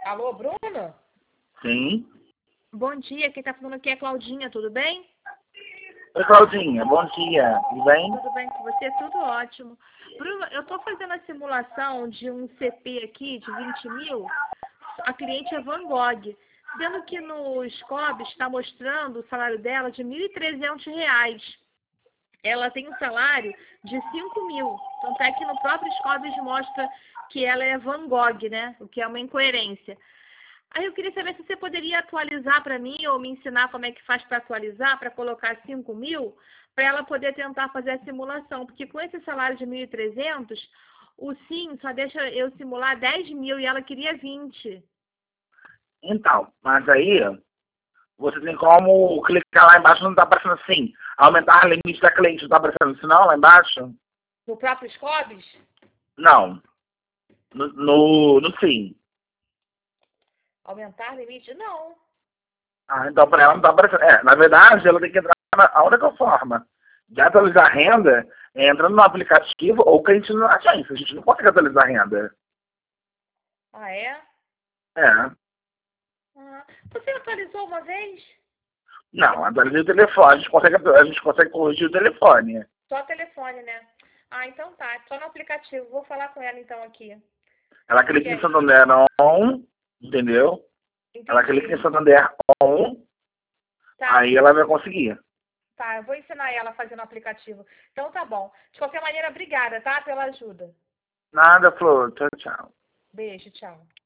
Alô, Bruno? Sim. Bom dia, quem tá falando aqui é a Claudinha, tudo bem? Oi, Claudinha, bom dia. Tudo bem? Tudo bem com você? Tudo ótimo. Bruno, eu tô fazendo a simulação de um CP aqui de 20 mil, a cliente é Van Gogh, sendo que no Scoob está mostrando o salário dela de R$ 1.300. Ela tem um salário de 5 mil. Tanto é que no próprio Scoob mostra que ela é Van Gogh, né? O que é uma incoerência. Aí eu queria saber se você poderia atualizar para mim ou me ensinar como é que faz para atualizar, para colocar 5 mil, para ela poder tentar fazer a simulação. Porque com esse salário de 1.300, o SIM só deixa eu simular 10 mil e ela queria 20. Então, mas aí você tem como clicar lá embaixo, não tá aparecendo assim. Aumentar o limite da cliente, não tá aparecendo assim não, lá embaixo? No próprio Scobs? Não. No sim. Aumentar limite? Não. Ah, então para ela não tá aparecendo. Na verdade, ela tem que entrar a única forma de atualizar a renda é entrando no aplicativo ou cliente na agência. A gente não consegue atualizar a renda. Ah, é? É. Ah, você atualizou uma vez? Não, atualizei o telefone. A gente consegue corrigir o telefone. Só telefone, né? Ah, então tá. Só no aplicativo. Vou falar com ela então aqui. Ela Porque clica em aí, Santander on, entendeu? Ela clica entendi. em Santander on, Tá, aí ela vai conseguir. tá. Eu vou ensinar ela a fazer no aplicativo. Então tá bom. De qualquer maneira, obrigada, tá? Pela ajuda. Nada, Flor. Tchau, tchau. Beijo, tchau.